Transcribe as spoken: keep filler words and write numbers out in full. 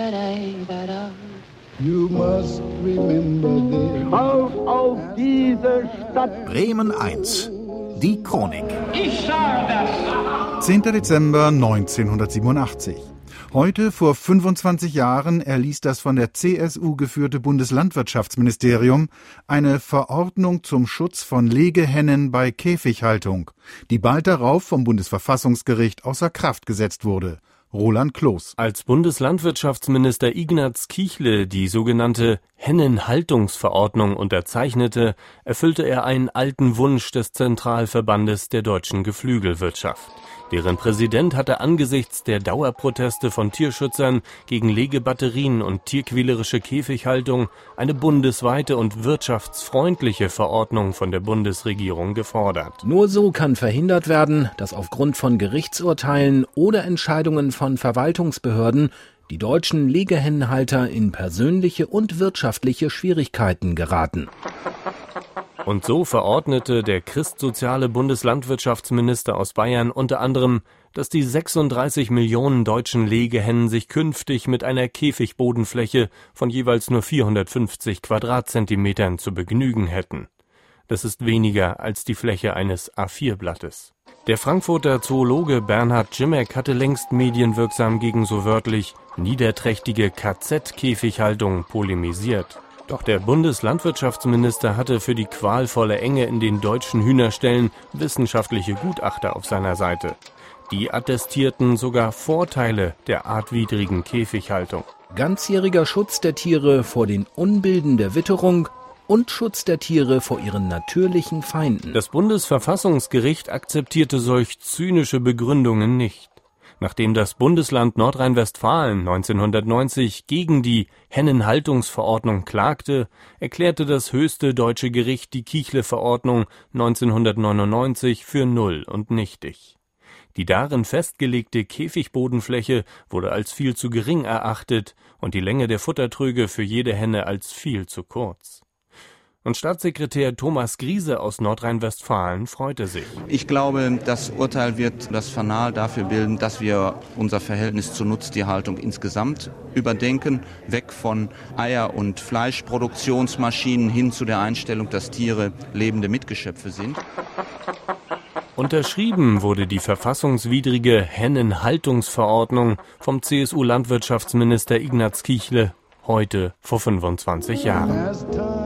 You must remember this. Auf, auf diese Stadt! Bremen eins. Die Chronik. Ich sage das! zehnter Dezember neunzehnhundertsiebenundachtzig. Heute, vor fünfundzwanzig Jahren, erließ das von der C S U geführte Bundeslandwirtschaftsministerium eine Verordnung zum Schutz von Legehennen bei Käfighaltung, die bald darauf vom Bundesverfassungsgericht außer Kraft gesetzt wurde. Roland Kloß. Als Bundeslandwirtschaftsminister Ignaz Kichle die sogenannte Hennenhaltungsverordnung unterzeichnete, erfüllte er einen alten Wunsch des Zentralverbandes der deutschen Geflügelwirtschaft. Deren Präsident hatte angesichts der Dauerproteste von Tierschützern gegen Legebatterien und tierquälerische Käfighaltung eine bundesweite und wirtschaftsfreundliche Verordnung von der Bundesregierung gefordert. Nur so kann verhindert werden, dass aufgrund von Gerichtsurteilen oder Entscheidungen von Verwaltungsbehörden die deutschen Legehennenhalter in persönliche und wirtschaftliche Schwierigkeiten geraten. Und so verordnete der christsoziale Bundeslandwirtschaftsminister aus Bayern unter anderem, dass die sechsunddreißig Millionen deutschen Legehennen sich künftig mit einer Käfigbodenfläche von jeweils nur vierhundertfünfzig Quadratzentimetern zu begnügen hätten. Das ist weniger als die Fläche eines A vier Blattes. Der Frankfurter Zoologe Bernhard Grzimek hatte längst medienwirksam gegen so wörtlich niederträchtige K Z-Käfighaltung polemisiert. Doch der Bundeslandwirtschaftsminister hatte für die qualvolle Enge in den deutschen Hühnerställen wissenschaftliche Gutachter auf seiner Seite. Die attestierten sogar Vorteile der artwidrigen Käfighaltung. Ganzjähriger Schutz der Tiere vor den Unbilden der Witterung und Schutz der Tiere vor ihren natürlichen Feinden. Das Bundesverfassungsgericht akzeptierte solch zynische Begründungen nicht. Nachdem das Bundesland Nordrhein-Westfalen neunzehnhundertneunzig gegen die Hennenhaltungsverordnung klagte, erklärte das höchste deutsche Gericht die Kichle-Verordnung neunzehnhundertneunundneunzig für null und nichtig. Die darin festgelegte Käfigbodenfläche wurde als viel zu gering erachtet und die Länge der Futtertröge für jede Henne als viel zu kurz. Und Staatssekretär Thomas Griese aus Nordrhein-Westfalen freute sich. Ich glaube, das Urteil wird das Fanal dafür bilden, dass wir unser Verhältnis zur Nutztierhaltung insgesamt überdenken, weg von Eier- und Fleischproduktionsmaschinen hin zu der Einstellung, dass Tiere lebende Mitgeschöpfe sind. Unterschrieben wurde die verfassungswidrige Hennenhaltungsverordnung vom C S U-Landwirtschaftsminister Ignaz Kichle heute vor fünfundzwanzig Jahren.